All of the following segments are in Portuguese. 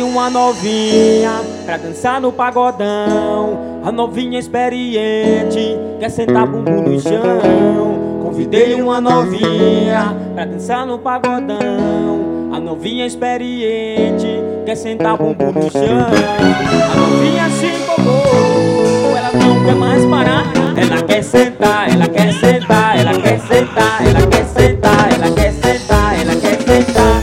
uma novinha pra dançar no pagodão. A novinha experiente quer sentar bumbum no chão. Convidei uma novinha pra dançar no pagodão. A novinha experiente quer sentar bumbum no chão. A novinha se empolgou, ela não quer mais parar. Ela quer sentar, ela quer sentar, ela quer sentar, ela quer sentar, ela quer sentar, ela quer sentar.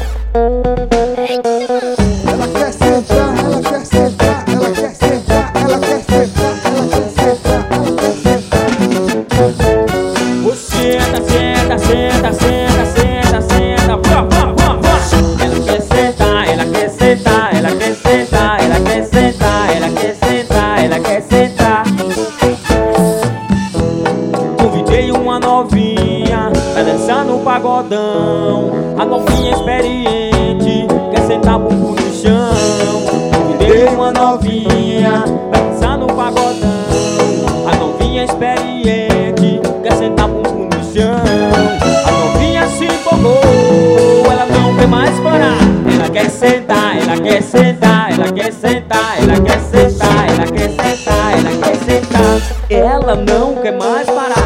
Ela quer sentar, ela quer sentar, ela quer sentar, ela quer sentar, ela quer sentar, ela quer sentar. Você senta, senta, senta, senta, senta, vá, vá, vá, vá. Ela quer sentar, ela quer sentar, ela quer sentar, ela quer sentar, ela quer sentar, ela quer sentar. Convidei uma novinha pra dançar no pagodão. A novinha experiente quer sentar bumbum no chão. Convidei uma novinha pra dançar no pagodão. A novinha experiente quer sentar bumbum no chão. A novinha se empolgou, ela não quer mais parar. Ela quer sentar, ela quer sentar, ela quer sentar, ela quer sentar, ela quer sentar, ela quer sentar. Ela não quer mais parar.